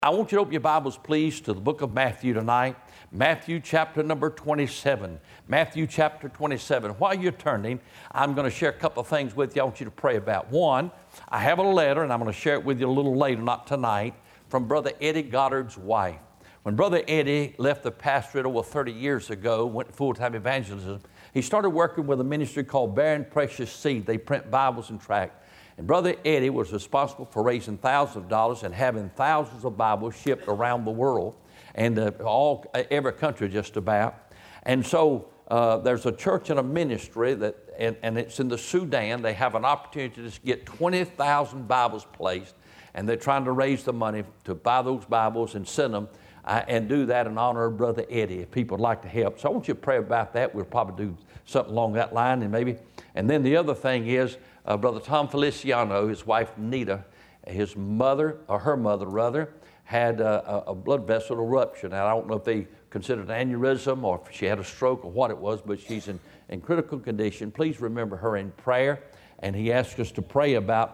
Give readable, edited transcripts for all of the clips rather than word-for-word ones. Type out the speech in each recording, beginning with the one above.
I want you to open your Bibles, please, to the book of Matthew tonight. Matthew chapter number 27. Matthew chapter 27. While you're turning, I'm going to share a couple of things with you I want you to pray about. One, I have a letter, and I'm going to share it with you a little later, not tonight, from Brother Eddie Goddard's wife. When Brother Eddie left the pastorate over 30 years ago, went to full-time evangelism, he started working with a ministry called Bearing Precious Seed. They print Bibles and tracts. And Brother Eddie was responsible for raising thousands of dollars and having thousands of Bibles shipped around the world and every country just about. And so there's a church and a ministry and it's in the Sudan. They have an opportunity to just get 20,000 Bibles placed, and they're trying to raise the money to buy those Bibles and send them and do that in honor of Brother Eddie if people would like to help. So I want you to pray about that. We'll probably do something along that line and then the other thing is Brother Tom Feliciano, his wife Nita, her mother, had a blood vessel eruption. And I don't know if they considered an aneurysm or if she had a stroke or what it was, but she's in critical condition. Please remember her in prayer. And he asked us to pray about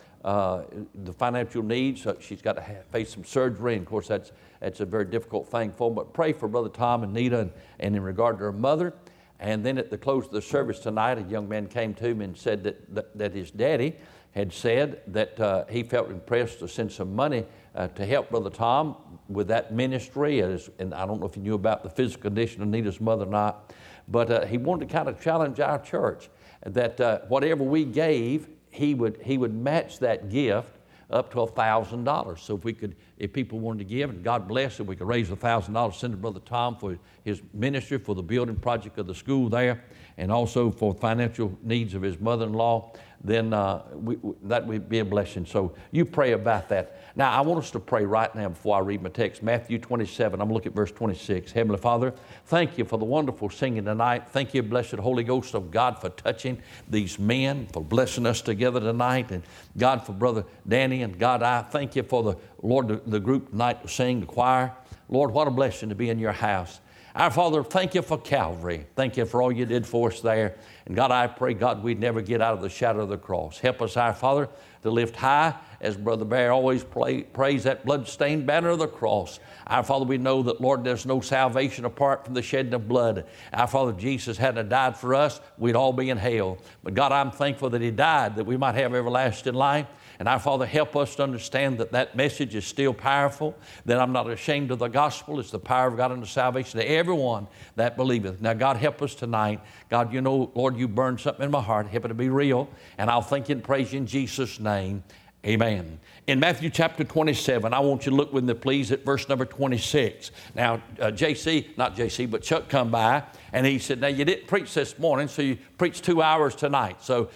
the financial needs. She's got to face some surgery. And of course, that's a very difficult thing for them. But pray for Brother Tom and Nita and in regard to her mother. And then at the close of the service tonight, a young man came to me and said that his daddy had said that he felt impressed to send some money to help Brother Tom with that ministry. And I don't know if you knew about the physical condition of Nita's mother or not, but he wanted to kind of challenge our church that whatever we gave, he would match that gift up to $1,000. So if people wanted to give, and God bless it, we could raise $1,000, send to Brother Tom for his ministry, for the building project of the school there, and also for financial needs of his mother-in-law, then that would be a blessing. So you pray about that. Now, I want us to pray right now before I read my text. Matthew 27, I'm going to look at verse 26. Heavenly Father, thank you for the wonderful singing tonight. Thank you, blessed Holy Ghost of God, for touching these men, for blessing us together tonight. And God, for Brother Danny, and God, I thank you for the group tonight to sing, the choir. Lord, what a blessing to be in your house. Our Father, thank you for Calvary. Thank you for all you did for us there. And God, I pray, God, we'd never get out of the shadow of the cross. Help us, our Father, to lift high, as Brother Bear always prays, that blood-stained banner of the cross. Our Father, we know that, Lord, there's no salvation apart from the shedding of blood. Our Father, Jesus hadn't died for us, we'd all be in hell. But God, I'm thankful that he died, that we might have everlasting life. And our Father, help us to understand that message is still powerful, that I'm not ashamed of the gospel. It's the power of God unto salvation to everyone that believeth. Now, God, help us tonight. God, you know, Lord, you burned something in my heart. Help it to be real. And I'll thank you and praise you in Jesus' name. Amen. In Matthew chapter 27, I want you to look with me, please, at verse number 26. Now, Chuck come by, and he said, now, you didn't preach this morning, so you preached 2 hours tonight. So,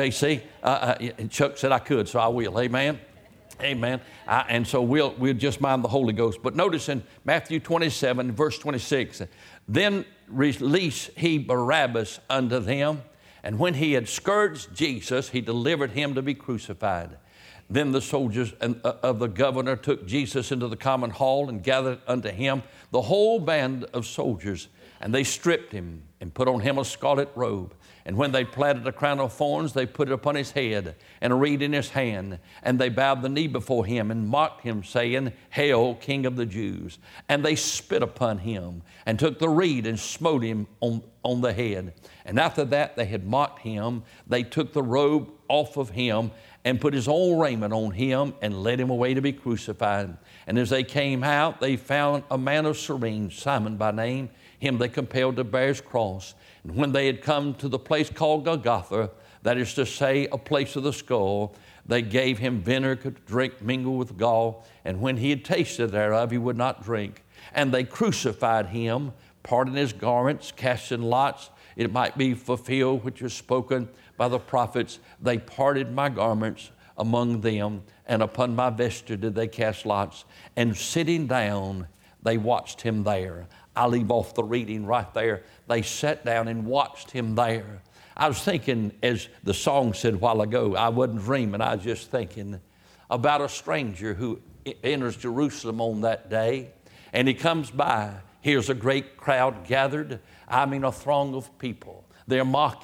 and Chuck said I could, so I will. Amen. Amen. And so we'll just mind the Holy Ghost. But notice in Matthew 27, verse 26, then released he Barabbas unto them, and when he had scourged Jesus, he delivered him to be crucified. Then the soldiers of the governor took Jesus into the common hall and gathered unto him the whole band of soldiers. And they stripped him and put on him a scarlet robe. And when they platted a crown of thorns, they put it upon his head and a reed in his hand. And they bowed the knee before him and mocked him, saying, Hail, King of the Jews. And they spit upon him and took the reed and smote him on the head. And after that they had mocked him, they took the robe off of him and put his own raiment on him and led him away to be crucified. And as they came out, they found a man of Cyrene, Simon by name. Him they compelled to bear his cross. And when they had come to the place called Golgotha, that is to say, a place of the skull, they gave him vinegar to drink mingled with gall. And when he had tasted thereof, he would not drink. And they crucified him, parting his garments, casting lots. It might be fulfilled, which was spoken by the prophets. They parted my garments among them, and upon my vesture did they cast lots. And sitting down, they watched him there. I leave off the reading right there. They sat down and watched him there. I was thinking, as the song said a while ago, I wasn't dreaming, I was just thinking about a stranger who enters Jerusalem on that day, and he comes by. Here's a great crowd gathered. I mean, a throng of people. They're mocking.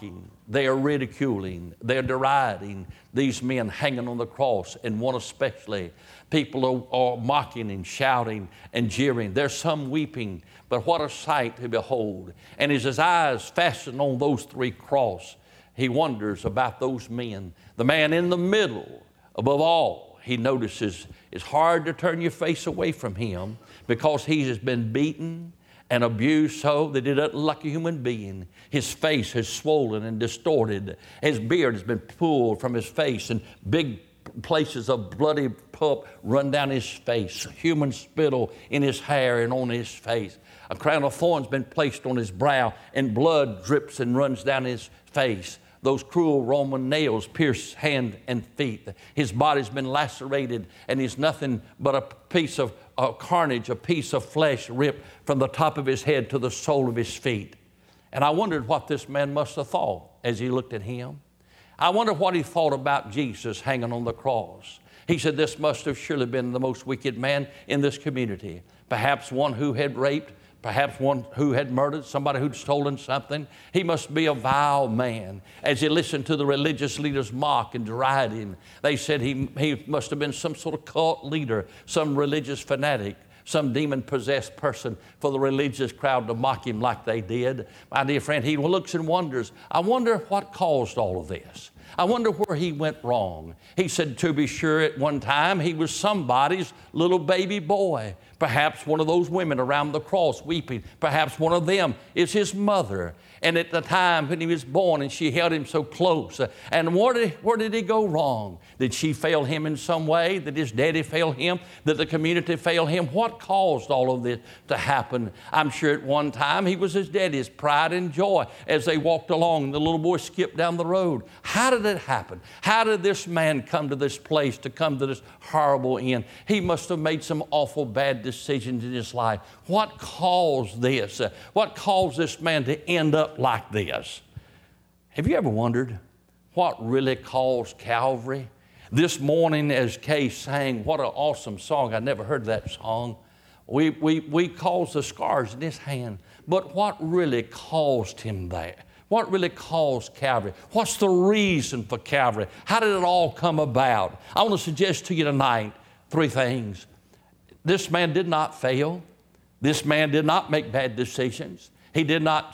They are ridiculing, they're deriding these men hanging on the cross, and one especially. People are mocking and shouting and jeering. There's some weeping, but what a sight to behold. And as his eyes fasten on those three crosses, he wonders about those men. The man in the middle, above all, he notices it's hard to turn your face away from him because he has been beaten and abused so that he doesn't look like a human being. His face has swollen and distorted. His beard has been pulled from his face, and big places of bloody pulp run down his face. Human spittle in his hair and on his face. A crown of thorns been placed on his brow, and blood drips and runs down his face. Those cruel Roman nails pierce hand and feet. His body's been lacerated, and he's nothing but a piece of carnage, a piece of flesh ripped from the top of his head to the sole of his feet. And I wondered what this man must have thought as he looked at him. I wonder what he thought about Jesus hanging on the cross. He said this must have surely been the most wicked man in this community. Perhaps one who had raped, perhaps one who had murdered, somebody who'd stolen something. He must be a vile man. As he listened to the religious leaders mock and deride him, they said he must have been some sort of cult leader, some religious fanatic, some demon-possessed person for the religious crowd to mock him like they did. My dear friend, he looks and wonders, I wonder what caused all of this. I wonder where he went wrong. He said, to be sure, at one time he was somebody's little baby boy. Perhaps one of those women around the cross weeping. Perhaps one of them is his mother. And at the time when he was born and she held him so close. And where did he go wrong? Did she fail him in some way? Did his daddy fail him? Did the community fail him? What caused all of this to happen? I'm sure at one time he was his daddy's pride and joy as they walked along. The little boy skipped down the road. How did it happen? How did this man come to this place, to come to this horrible end? He must have made some awful bad decisions in his life. What caused this? What caused this man to end up like this? Have you ever wondered what really caused Calvary? This morning as Kay sang, what an awesome song. I never heard that song. We caused the scars in his hand, but what really caused him there? What really caused Calvary? What's the reason for Calvary? How did it all come about? I want to suggest to you tonight 3 things. This man did not fail. This man did not make bad decisions. He did not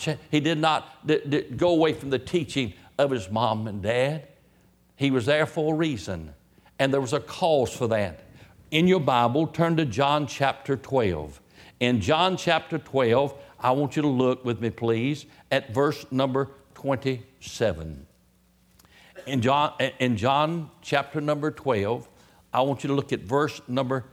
go away from the teaching of his mom and dad. He was there for a reason, and there was a cause for that. In your Bible, turn to John chapter 12. In John chapter 12, I want you to look with me, please, at verse number 27. In John chapter number 12, I want you to look at verse number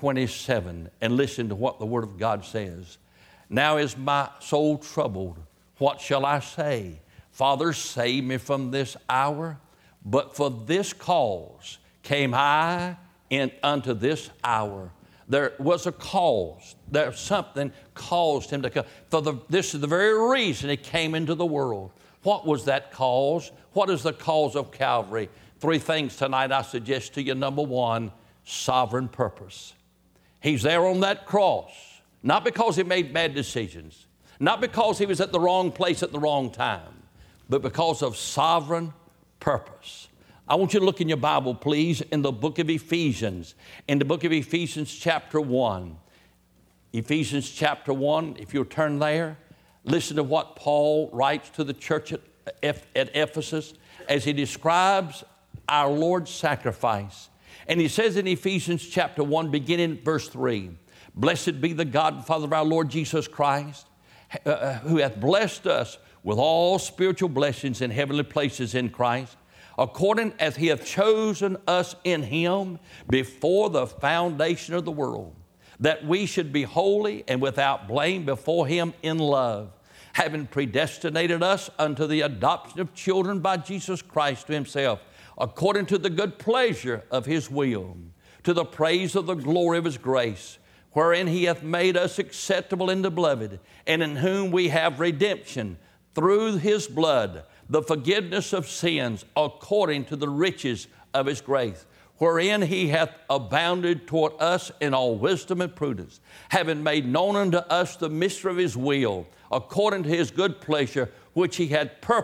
27 and listen to what the Word of God says. Now is my soul troubled. What shall I say? Father, save me from this hour. But for this cause came I unto this hour. There was a cause. There's something caused him to come. This is the very reason he came into the world. What was that cause? What is the cause of Calvary? 3 things tonight I suggest to you. Number 1, sovereign purpose. He's there on that cross, not because he made bad decisions, not because he was at the wrong place at the wrong time, but because of sovereign purpose. I want you to look in your Bible, please, in the book of Ephesians. In the book of Ephesians chapter 1. Ephesians chapter 1, if you'll turn there, listen to what Paul writes to the church at Ephesus as he describes our Lord's sacrifice. And he says in Ephesians chapter 1, beginning at verse 3, Blessed be the God and Father of our Lord Jesus Christ, who hath blessed us with all spiritual blessings in heavenly places in Christ, according as he hath chosen us in him before the foundation of the world, that we should be holy and without blame before him in love, having predestinated us unto the adoption of children by Jesus Christ to himself, according to the good pleasure of his will, to the praise of the glory of his grace, wherein he hath made us acceptable in the beloved, and in whom we have redemption through his blood, the forgiveness of sins, according to the riches of his grace, wherein he hath abounded toward us in all wisdom and prudence, having made known unto us the mystery of his will, according to his good pleasure, which he had purposed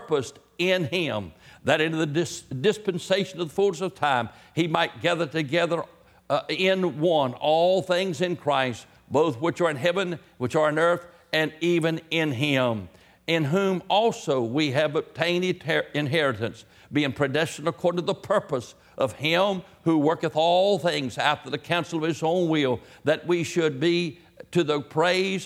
in him, that in the dispensation of the fullness of time, he might gather together in one all things in Christ, both which are in heaven, which are on earth, and even in him, in whom also we have obtained inheritance, being predestined according to the purpose of him who worketh all things after the counsel of his own will, that we should be to the praise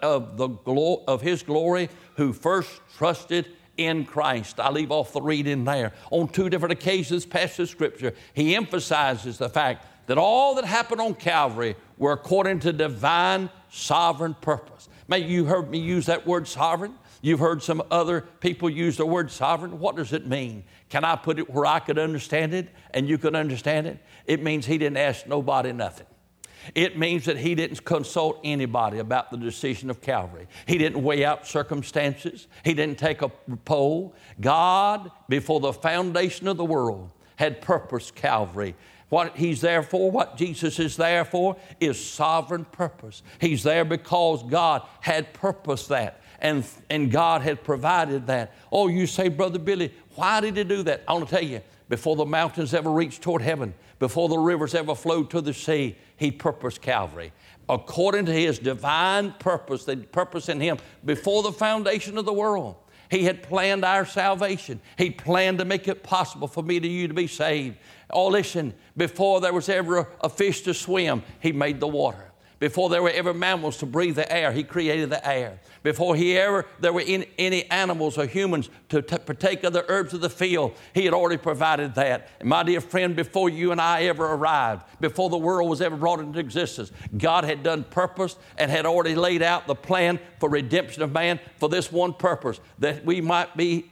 of his glory, who first trusted in Christ. I leave off the reading there. On two different occasions, passage of Scripture, he emphasizes the fact that all that happened on Calvary were according to divine sovereign purpose. Maybe you heard me use that word sovereign. You've heard some other people use the word sovereign. What does it mean? Can I put it where I could understand it and you could understand it? It means he didn't ask nobody nothing. It means that he didn't consult anybody about the decision of Calvary. He didn't weigh out circumstances. He didn't take a poll. God, before the foundation of the world, had purposed Calvary. What he's there for, what Jesus is there for, is sovereign purpose. He's there because God had purposed that, and God had provided that. Oh, you say, Brother Billy, why did he do that? I want to tell you, before the mountains ever reached toward heaven, before the rivers ever flowed to the sea, he purposed Calvary. According to his divine purpose, the purpose in him, before the foundation of the world, he had planned our salvation. He planned to make it possible for me to you to be saved. Oh, listen, before there was ever a fish to swim, he made the water. Before there were ever mammals to breathe the air, he created the air. Before there were any animals or humans to partake of the herbs of the field, he had already provided that. And my dear friend, before you and I ever arrived, before the world was ever brought into existence, God had done purpose and had already laid out the plan for redemption of man for this one purpose, that we might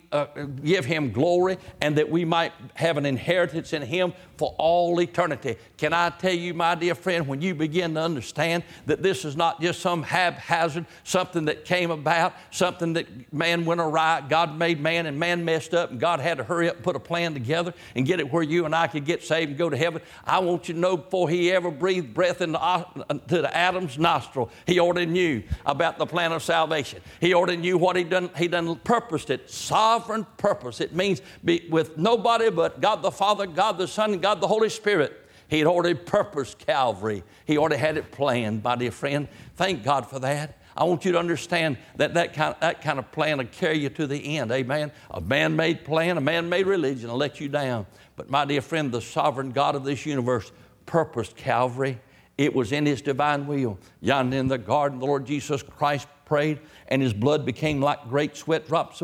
give him glory and that we might have an inheritance in him for all eternity. Can I tell you, my dear friend, when you begin to understand that this is not just some haphazard, something that came about, something that man went awry, God made man and man messed up and God had to hurry up and put a plan together and get it where you and I could get saved and go to heaven. I want you to know, before he ever breathed breath into the Adam's nostril, he already knew about the plan of salvation. He already knew what he done purposed it. Sovereign purpose. It means with nobody but God the Father, God the Son, and God the Holy Spirit. He had already purposed Calvary. He already had it planned, my dear friend. Thank God for that. I want you to understand that kind of plan will carry you to the end. Amen. A man-made plan, a man-made religion will let you down. But my dear friend, the sovereign God of this universe purposed Calvary. It was in his divine will. Yonder in the garden, the Lord Jesus Christ prayed, and his blood became like great sweat drops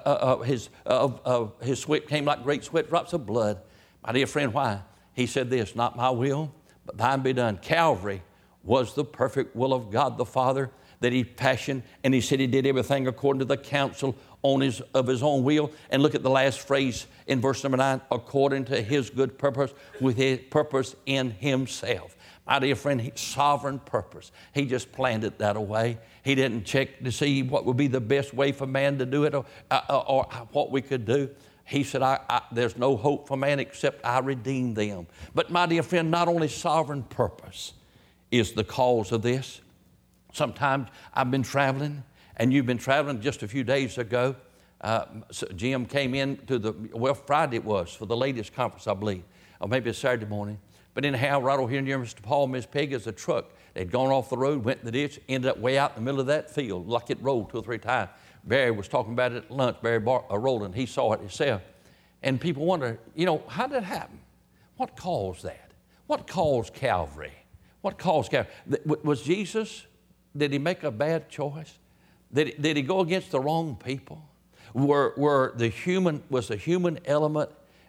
his sweat came like great sweat drops of blood. My dear friend, why? He said this, not my will, but thine be done. Calvary was the perfect will of God the Father that he fashioned, and he said he did everything according to the counsel of his own will. And look at the last phrase in verse number 9, according to his good purpose, with his purpose in himself. My dear friend, sovereign purpose. He just planned it that way. He didn't check to see what would be the best way for man to do it or what we could do. He said, there's no hope for man except I redeem them. But my dear friend, not only sovereign purpose is the cause of this. Sometimes I've been traveling, and you've been traveling just a few days ago. So Jim came in Friday it was, for the ladies' conference, I believe, or maybe it's Saturday morning. But anyhow, right over here near Mr. Paul and Miss Peggy is a truck. They'd gone off the road, went in the ditch, ended up way out in the middle of that field, like it rolled 2 or 3 times. Barry was talking about it at lunch, Rowland, he saw it himself. And people wonder, how did it happen? What caused that? What caused Calvary? What caused Calvary? Was Jesus, did he make a bad choice? Did he go against the wrong people? Was the human element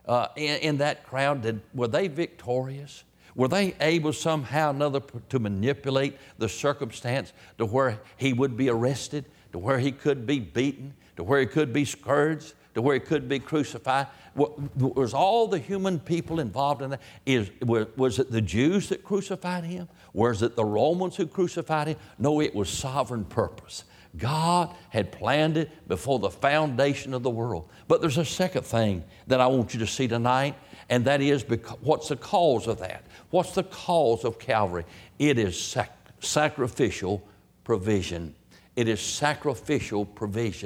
in that crowd, were they victorious? Were they able somehow or another to manipulate the circumstance to where he would be arrested, to where he could be beaten, to where he could be scourged, to where he could be crucified? Was all the human people involved in that? Was it the Jews that crucified him? Was it the Romans who crucified him? No, it was sovereign purpose. God had planned it before the foundation of the world. But there's a second thing that I want you to see tonight, and that is, what's the cause of that? What's the cause of Calvary? It is sacrificial provision. It is sacrificial provision.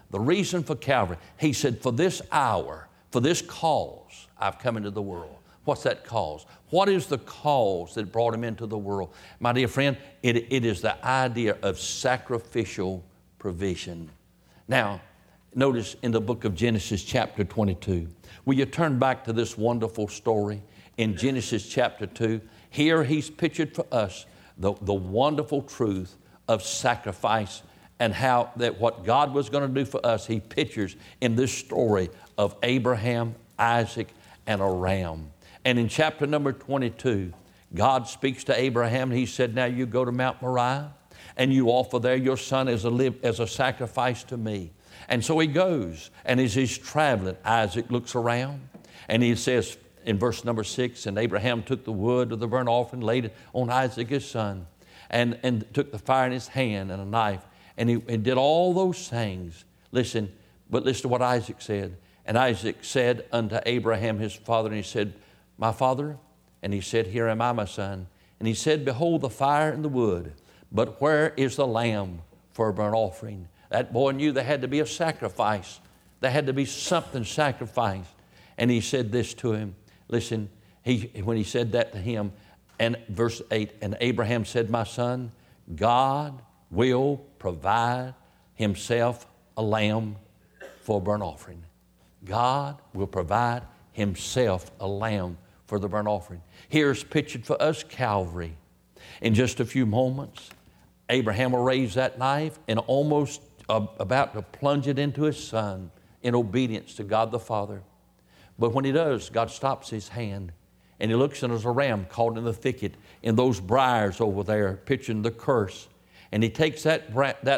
The reason for Calvary, he said, for this hour, for this cause, I've come into the world. What's that cause? What is the cause that brought him into the world? My dear friend, it is the idea of sacrificial provision. Now, notice in the book of Genesis chapter 22, will you turn back to this wonderful story in Genesis chapter 2? Here he's pictured for us the wonderful truth of sacrifice and how that what God was going to do for us, he pictures in this story of Abraham, Isaac, and a ram. And in chapter number 22, God speaks to Abraham, and he said, now you go to Mount Moriah, and you offer there your son as a sacrifice to me. And so he goes, and as he's traveling, Isaac looks around, and he says in verse number 6, and Abraham took the wood of the burnt offering, laid it on Isaac his son, and took the fire in his hand and a knife, and he did all those things. Listen to what Isaac said. And Isaac said unto Abraham his father, and he said, my father? And he said, here am I, my son. And he said, behold the fire and the wood, but where is the lamb for a burnt offering? That boy knew there had to be a sacrifice. There had to be something sacrificed. And he said this to him. Listen, when he said that to him, and verse 8, and Abraham said, my son, God will provide himself a lamb for a burnt offering. God will provide himself a lamb for the burnt offering. Here's pictured for us Calvary. In just a few moments, Abraham will raise that knife and almost about to plunge it into his son in obedience to God the Father. But when he does, God stops his hand, and he looks, and there's a ram caught in the thicket in those briars over there, picturing the curse. And he takes that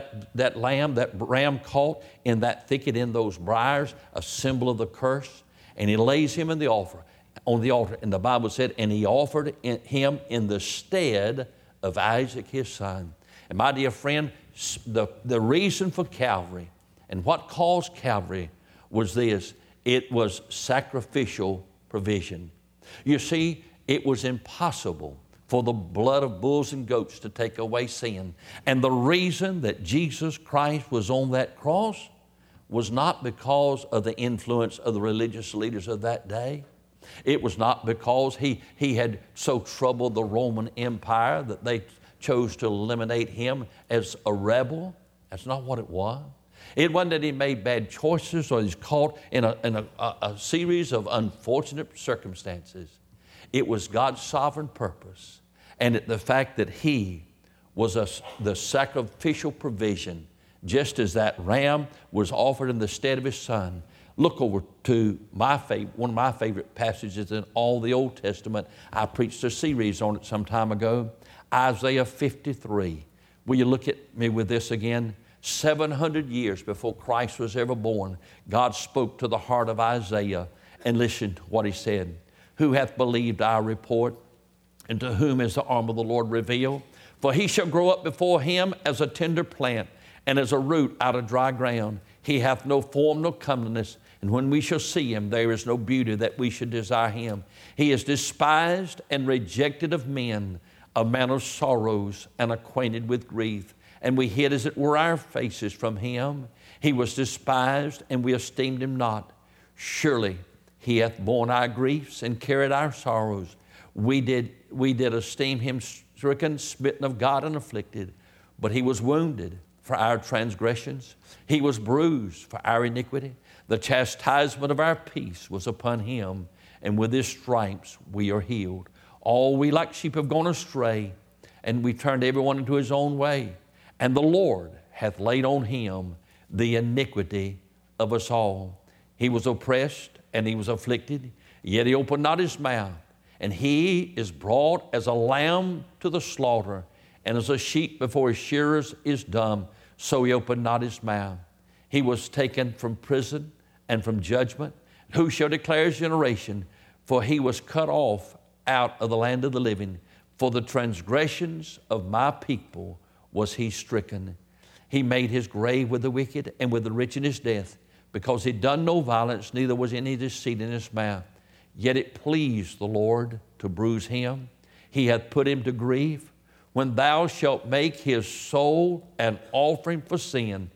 ram caught in that thicket in those briars, a symbol of the curse, and he lays him on the altar. And the Bible said, and he offered him in the stead of Isaac his son. And my dear friend, the reason for Calvary and what caused Calvary was this: it was sacrificial provision. You see, it was impossible for the blood of bulls and goats to take away sin. And the reason that Jesus Christ was on that cross was not because of the influence of the religious leaders of that day. It was not because he had so troubled the Roman Empire that they chose to eliminate him as a rebel. That's not what it was. It wasn't that he made bad choices or he's caught in a series of unfortunate circumstances. It was God's sovereign purpose, and the fact that he was the sacrificial provision, just as that ram was offered in the stead of his son. Look over to one of my favorite passages in all the Old Testament. I preached a series on it some time ago, Isaiah 53. Will you look at me with this again? 700 years before Christ was ever born, God spoke to the heart of Isaiah, and listen to what he said. Who hath believed our report, and to whom is the arm of the Lord revealed? For he shall grow up before him as a tender plant, and as a root out of dry ground. He hath no form, no comeliness, and when we shall see him, there is no beauty that we should desire him. He is despised and rejected of men, a man of sorrows and acquainted with grief. And we hid, as it were, our faces from him. He was despised, and we esteemed him not. Surely he hath borne our griefs and carried our sorrows. We did esteem him stricken, smitten of God, and afflicted. But he was wounded for our transgressions. He was bruised for our iniquity. The chastisement of our peace was upon him, and with his stripes we are healed. All we like sheep have gone astray, and we turned everyone into his own way. And the Lord hath laid on him the iniquity of us all. He was oppressed and he was afflicted, yet he opened not his mouth. And he is brought as a lamb to the slaughter, and as a sheep before his shearers is dumb, so he opened not his mouth. He was taken from prison and from judgment. Who shall declare his generation? For he was cut off out of the land of the living. For the transgressions of my people was he stricken. He made his grave with the wicked and with the rich in his death, because he done no violence, neither was any deceit in his mouth. Yet it pleased the Lord to bruise him. He hath put him to grief. When thou shalt make his soul an offering for sin,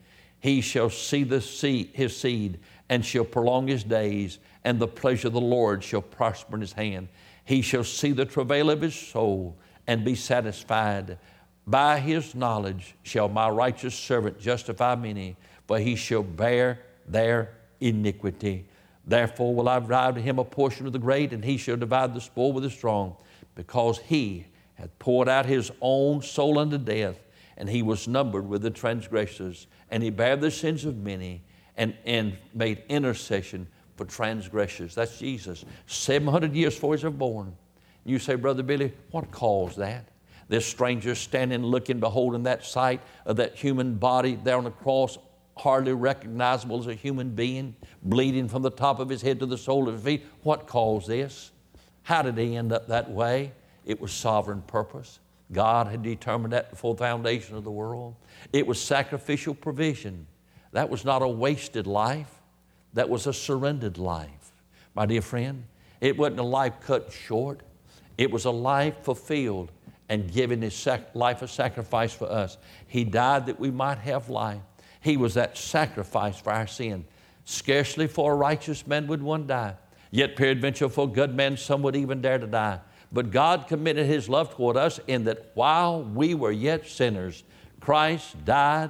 He shall see his seed, and shall prolong his days, and the pleasure of the Lord shall prosper in his hand. He shall see the travail of his soul, and be satisfied. By his knowledge shall my righteous servant justify many, for he shall bear their iniquity. Therefore will I drive to him a portion of the great, and he shall divide the spoil with the strong, because he hath poured out his own soul unto death, and he was numbered with the transgressors, and he bare the sins of many, and made intercession for transgressors. That's Jesus. 700 years before he was born. You say, Brother Billy, what caused that? This stranger standing, looking, beholding that sight of that human body there on the cross, hardly recognizable as a human being, bleeding from the top of his head to the sole of his feet. What caused this? How did he end up that way? It was sovereign purpose. God had determined that before the foundation of the world. It was sacrificial provision. That was not a wasted life. That was a surrendered life. My dear friend, it wasn't a life cut short. It was a life fulfilled and given his life a sacrifice for us. He died that we might have life. He was that sacrifice for our sin. Scarcely for a righteous man would one die. Yet peradventure for a good man some would even dare to die. But God committed his love toward us in that while we were yet sinners, Christ died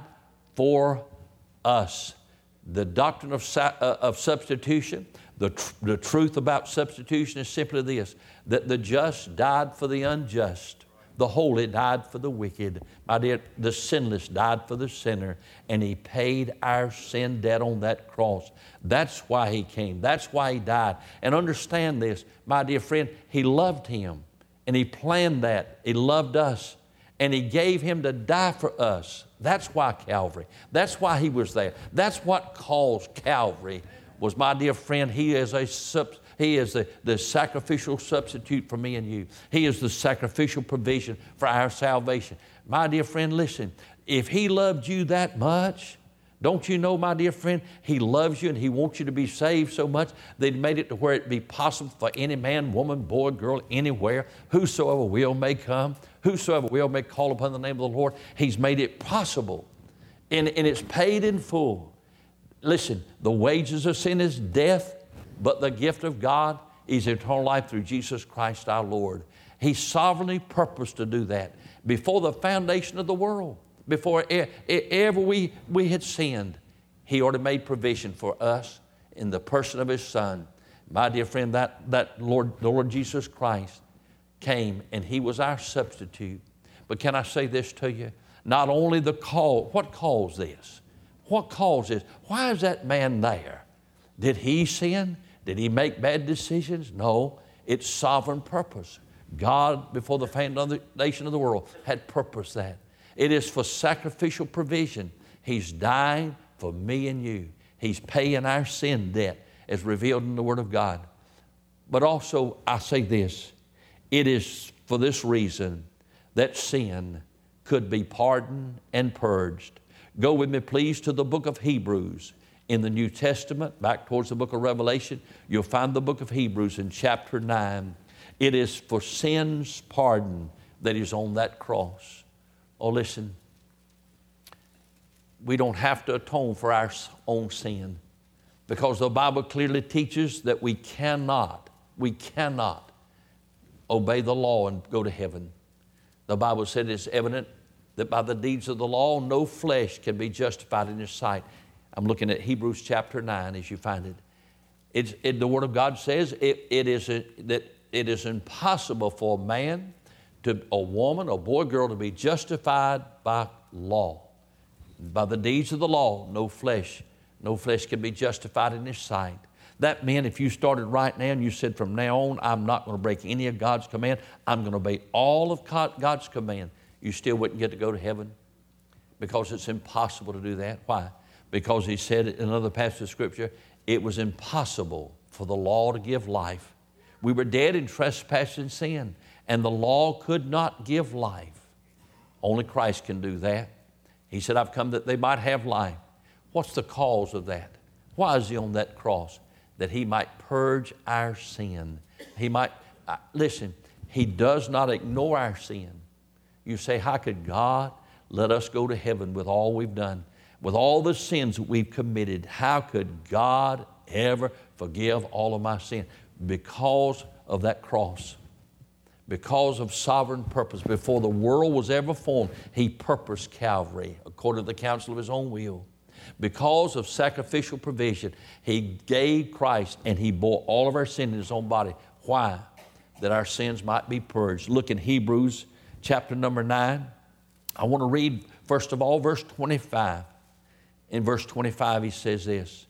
for us. The doctrine of substitution, the truth about substitution is simply this, that the just died for the unjust. The holy died for the wicked. My dear, the sinless died for the sinner, and he paid our sin debt on that cross. That's why he came. That's why he died. And understand this, my dear friend, he loved him, and he planned that. He loved us, and he gave him to die for us. That's why Calvary. That's why he was there. That's what caused Calvary was, my dear friend, he is the sacrificial substitute for me and you. He is the sacrificial provision for our salvation. My dear friend, listen, if he loved you that much, don't you know, my dear friend, he loves you and he wants you to be saved so much that he made it to where it be possible for any man, woman, boy, girl, anywhere, whosoever will may come, whosoever will may call upon the name of the Lord. He's made it possible, and it's paid in full. Listen, the wages of sin is death, but the gift of God is eternal life through Jesus Christ our Lord. He sovereignly purposed to do that before the foundation of the world. Before ever we had sinned, he already made provision for us in the person of his Son. My dear friend, the Lord Jesus Christ came and he was our substitute. But can I say this to you? Not only what caused this? What caused this? Why is that man there? Did he sin? Did he make bad decisions? No, it's sovereign purpose. God, before the foundation of the world, had purposed that. It is for sacrificial provision. He's dying for me and you. He's paying our sin debt as revealed in the Word of God. But also, I say this, it is for this reason that sin could be pardoned and purged. Go with me, please, to the book of Hebrews. In the New Testament, back towards the book of Revelation, you'll find the book of Hebrews in chapter 9. It is for sin's pardon that is on that cross. Oh, listen, we don't have to atone for our own sin because the Bible clearly teaches that we cannot obey the law and go to heaven. The Bible said it's evident that by the deeds of the law, no flesh can be justified in his sight. I'm looking at Hebrews chapter 9 as you find it. The Word of God says that it is impossible for a man, a woman, a boy, girl to be justified by law. By the deeds of the law, no flesh can be justified in his sight. That meant if you started right now and you said, from now on, I'm not going to break any of God's command, I'm going to obey all of God's command, you still wouldn't get to go to heaven because it's impossible to do that. Why? Because he said in another passage of Scripture, it was impossible for the law to give life. We were dead in trespass and sin, and the law could not give life. Only Christ can do that. He said, I've come that they might have life. What's the cause of that? Why is he on that cross? That he might purge our sin. He might, listen, he does not ignore our sin. You say, how could God let us go to heaven with all we've done? with all the sins that we've committed, how could God ever forgive all of my sin? Because of that cross. Because of sovereign purpose. Before the world was ever formed, He purposed Calvary according to the counsel of His own will. Because of sacrificial provision, He gave Christ and He bore all of our sin in His own body. Why? That our sins might be purged. Look in Hebrews chapter number 9. I want to read, first of all, verse 25. In verse 25, he says this,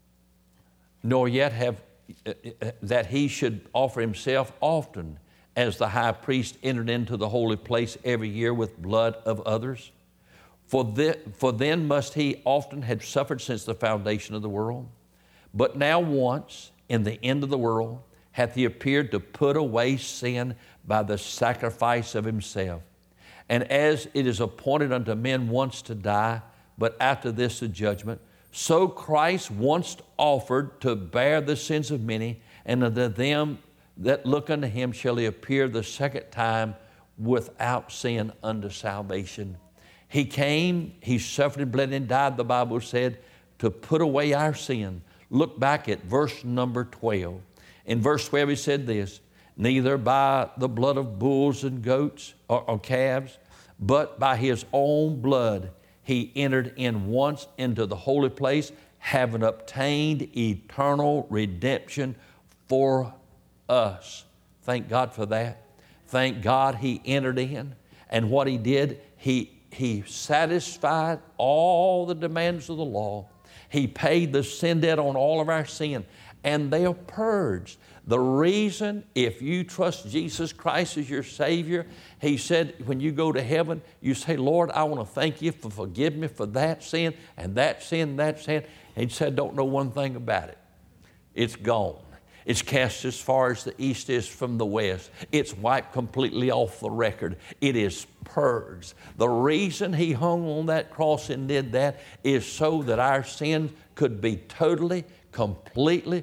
nor yet have that He should offer Himself often, as the high priest entered into the holy place every year with blood of others. For then must He often have suffered since the foundation of the world. But now once, in the end of the world, hath He appeared to put away sin by the sacrifice of Himself. And as it is appointed unto men once to die, but after this the judgment, so Christ once offered to bear the sins of many, and unto them that look unto Him shall He appear the second time without sin unto salvation. He came, He suffered and bled and died, the Bible said, to put away our sin. Look back at verse number 12. In verse 12 He said this, neither by the blood of bulls and goats or calves, but by His own blood He entered in once into the holy place, having obtained eternal redemption for us. Thank God for that. Thank God He entered in. And what He did, He satisfied all the demands of the law. He paid the sin debt on all of our sin. And they are purged. The reason, if you trust Jesus Christ as your Savior, He said when you go to heaven, you say, Lord, I want to thank You for forgiving me for that sin and that sin and that sin. And He said, don't know one thing about it. It's gone. It's cast as far as the east is from the west. It's wiped completely off the record. It is purged. The reason He hung on that cross and did that is so that our sins could be totally, completely,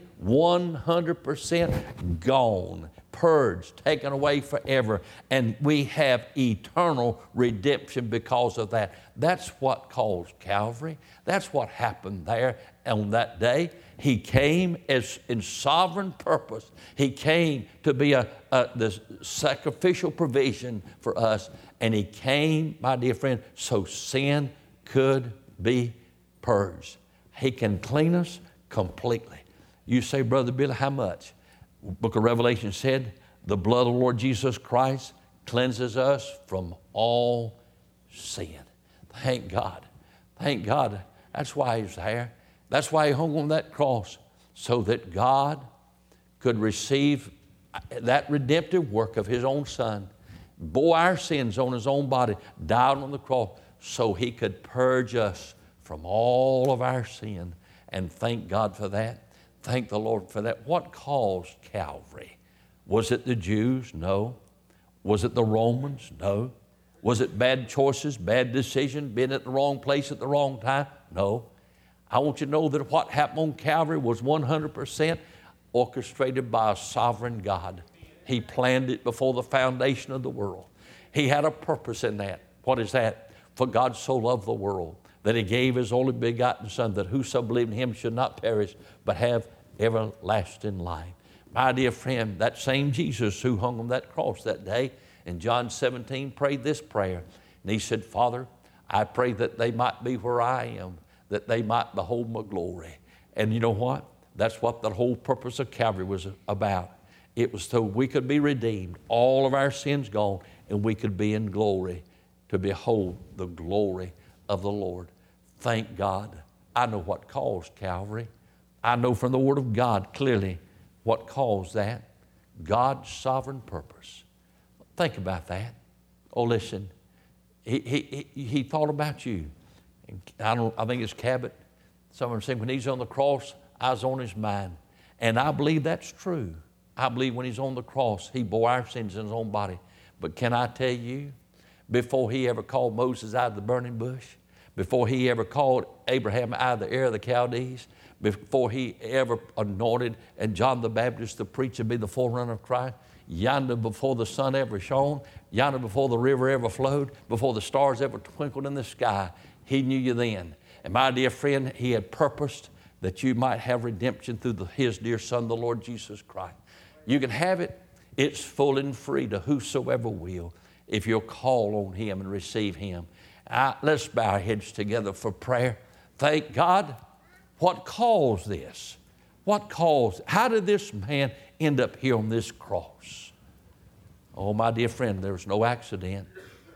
100% gone, purged, taken away forever. And we have eternal redemption because of that. That's what caused Calvary. That's what happened there on that day. He came as in sovereign purpose. He came to be the sacrificial provision for us. And He came, my dear friend, so sin could be purged. He can clean us completely. You say, Brother Billy, how much? Book of Revelation said, the blood of the Lord Jesus Christ cleanses us from all sin. Thank God. Thank God. That's why He's there. That's why He hung on that cross, so that God could receive that redemptive work of His own Son, bore our sins on His own body, died on the cross, so He could purge us from all of our sin. And thank God for that. Thank the Lord for that. What caused Calvary? Was it the Jews? No. Was it the Romans? No. Was it bad choices, bad decisions, being at the wrong place at the wrong time? No. I want you to know that what happened on Calvary was 100% orchestrated by a sovereign God. He planned it before the foundation of the world. He had a purpose in that. What is that? For God so loved the world that He gave His only begotten Son, that whoso believed in Him should not perish, but have everlasting life. My dear friend, that same Jesus who hung on that cross that day in John 17 prayed this prayer. And He said, Father, I pray that they might be where I am, that they might behold my glory. And you know what? That's what the whole purpose of Calvary was about. It was so we could be redeemed, all of our sins gone, and we could be in glory to behold the glory of the Lord. Thank God. I know what caused Calvary. I know from the Word of God clearly what caused that. God's sovereign purpose. Think about that. Oh, listen. He thought about you. I think it's Cabot. Someone saying when He's on the cross, I was on His mind. And I believe that's true. I believe when He's on the cross, He bore our sins in His own body. But can I tell you, before He ever called Moses out of the burning bush, before He ever called Abraham out of the Ur of the Chaldees, before He ever anointed and John the Baptist to preach and be the forerunner of Christ, yonder before the sun ever shone, yonder before the river ever flowed, before the stars ever twinkled in the sky, He knew you then. And my dear friend, He had purposed that you might have redemption through His dear Son, the Lord Jesus Christ. You can have it. It's full and free to whosoever will, if you'll call on Him and receive Him. Let's bow our heads together for prayer. Thank God. What caused this? How did this man end up here on this cross? Oh, my dear friend, there was no accident.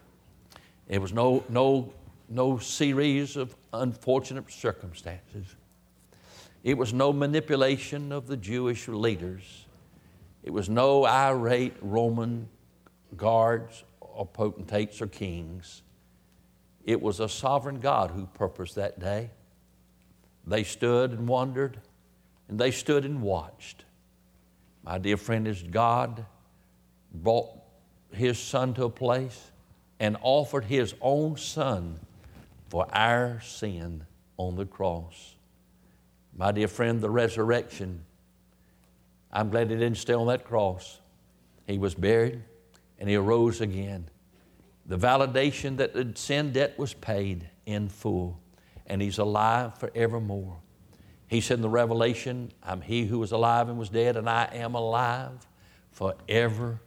It was no series of unfortunate circumstances. It was no manipulation of the Jewish leaders. It was no irate Roman guards or potentates or kings. It was a sovereign God who purposed that day. They stood and wondered, and they stood and watched. My dear friend, as God brought His Son to a place and offered His own Son for our sin on the cross. My dear friend, the resurrection, I'm glad He didn't stay on that cross. He was buried and He arose again. The validation that the sin debt was paid in full, and He's alive forevermore. He said in the Revelation, I'm He who was alive and was dead, and I am alive forevermore.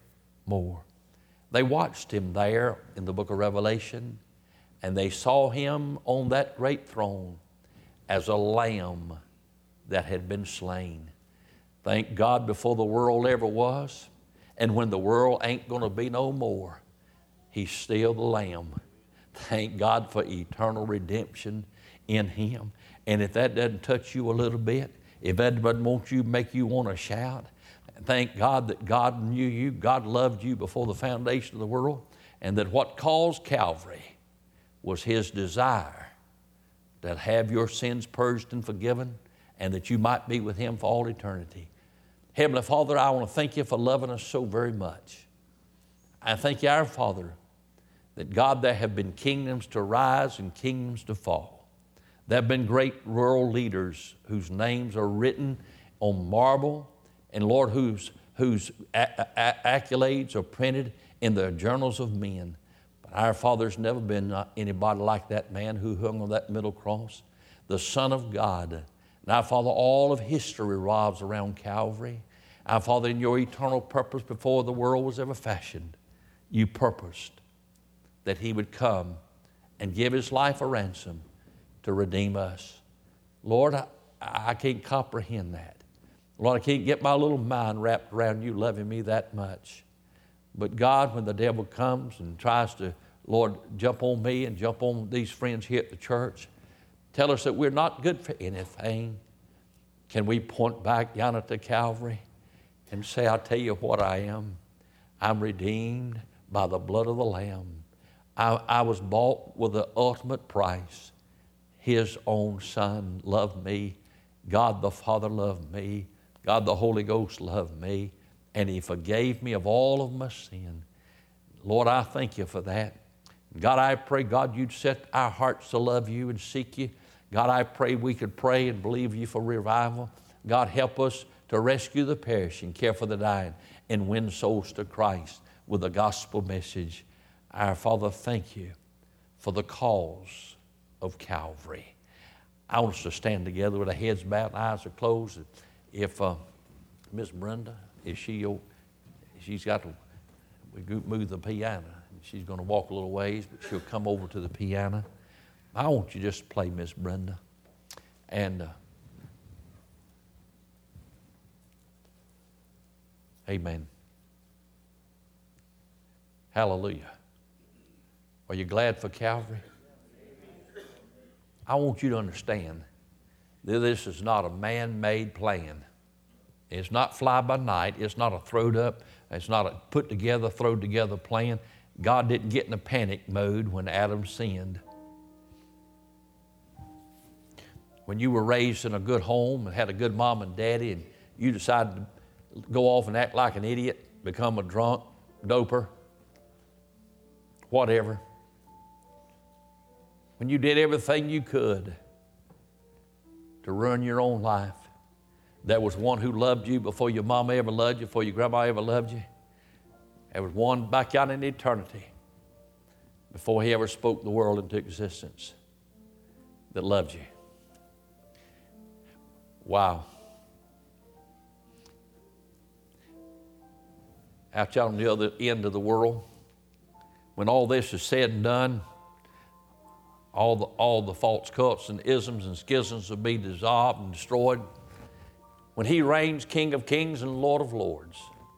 They watched Him there in the book of Revelation, and they saw Him on that great throne as a lamb that had been slain. Thank God, before the world ever was, and when the world ain't going to be no more, He's still the Lamb. Thank God for eternal redemption in Him. And if that doesn't touch you a little bit, if that doesn't make you want to shout, thank God that God knew you, God loved you before the foundation of the world, and that what caused Calvary was His desire to have your sins purged and forgiven, and that you might be with Him for all eternity. Heavenly Father, I want to thank You for loving us so very much. I thank You, our Father, that God, there have been kingdoms to rise and kingdoms to fall. There have been great world leaders whose names are written on marble, and Lord, whose accolades are printed in the journals of men. But our Father's never been anybody like that man who hung on that middle cross, the Son of God. And our Father, all of history revolves around Calvary. Our Father, in Your eternal purpose before the world was ever fashioned, You purposed that He would come and give His life a ransom to redeem us. Lord, I can't comprehend that. Lord, I can't get my little mind wrapped around You loving me that much. But God, when the devil comes and tries to, Lord, jump on me and jump on these friends here at the church, tell us that we're not good for anything, can we point back yonder to Calvary and say, I'll tell you what I am. I'm redeemed by the blood of the Lamb. I was bought with the ultimate price. His own Son loved me. God the Father loved me. God the Holy Ghost loved me. And He forgave me of all of my sin. Lord, I thank You for that. God, I pray, God, You'd set our hearts to love You and seek You. God, I pray we could pray and believe You for revival. God, help us to rescue the perishing, care for the dying, and win souls to Christ with the gospel message. Our Father, thank You for the cause of Calvary. I want us to stand together with our heads bowed and eyes are closed. If Miss Brenda, she's got to move the piano. She's going to walk a little ways, but she'll come over to the piano. I want you just to play, Miss Brenda. And amen. Hallelujah. Are you glad for Calvary? I want you to understand that this is not a man-made plan. It's not fly by night. It's not a throwed up, it's not a put together, throwed together plan. God didn't get in a panic mode when Adam sinned. When you were raised in a good home and had a good mom and daddy, and you decided to go off and act like an idiot, become a drunk, doper, whatever. When you did everything you could to ruin your own life, there was one who loved you before your mama ever loved you, before your grandma ever loved you. There was one back out in eternity before He ever spoke the world into existence. that loved you. Wow. Out on the other end of the world, when all this is said and done, all the false cults and isms and schisms will be dissolved and destroyed. When He reigns King of Kings and Lord of Lords,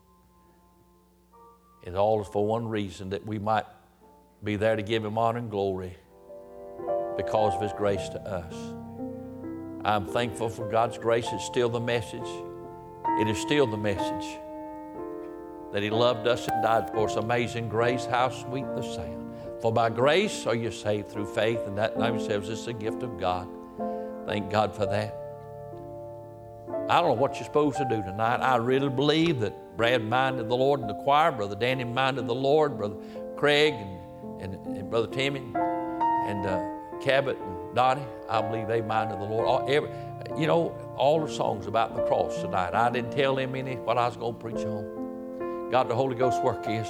it all is for one reason, that we might be there to give Him honor and glory because of His grace to us. I'm thankful for God's grace. It's still the message. It is still the message that He loved us and died for us. Amazing grace, how sweet the sound. For by grace are you saved through faith, and that in themselves is a gift of God. Thank God for that. I don't know what you're supposed to do tonight. I really believe that Brad minded the Lord in the choir, Brother Danny minded the Lord, Brother Craig and Brother Timmy and Cabot and Donnie. I believe they minded the Lord. All the songs about the cross tonight. I didn't tell them what I was going to preach on. God, the Holy Ghost work is.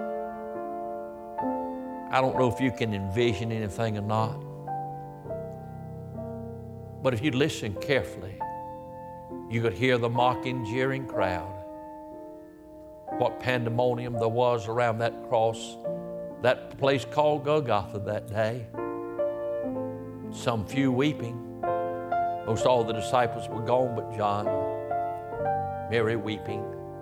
I don't know if you can envision anything or not. But if you listen carefully, you could hear the mocking, jeering crowd. What pandemonium there was around that cross, that place called Golgotha that day. Some few weeping. Most all the disciples were gone but John, Mary weeping.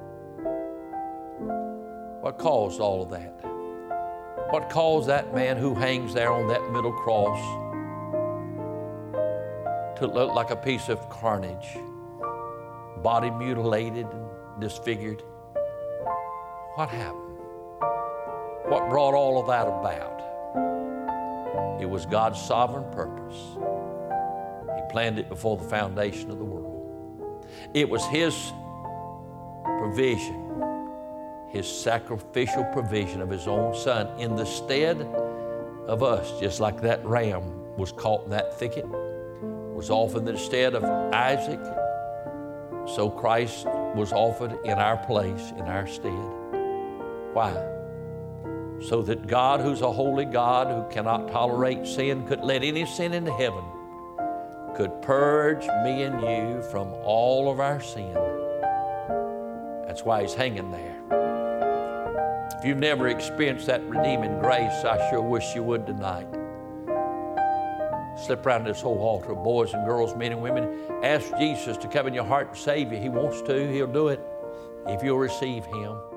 What caused all of that? What caused that man who hangs there on that middle cross to look like a piece of carnage, body mutilated and disfigured? What happened? What brought all of that about? It was God's sovereign purpose. He planned it before the foundation of the world. It was His provision, His sacrificial provision of His own Son in the stead of us, just like that ram was caught in that thicket, was offered in the stead of Isaac, so Christ was offered in our place, in our stead. Why? So that God, who's a holy God, who cannot tolerate sin, could let any sin into heaven, could purge me and you from all of our sin. That's why He's hanging there. If you've never experienced that redeeming grace, I sure wish you would tonight. Slip around this whole altar, boys and girls, men and women. Ask Jesus to come in your heart and save you. He wants to. He'll do it if you'll receive Him.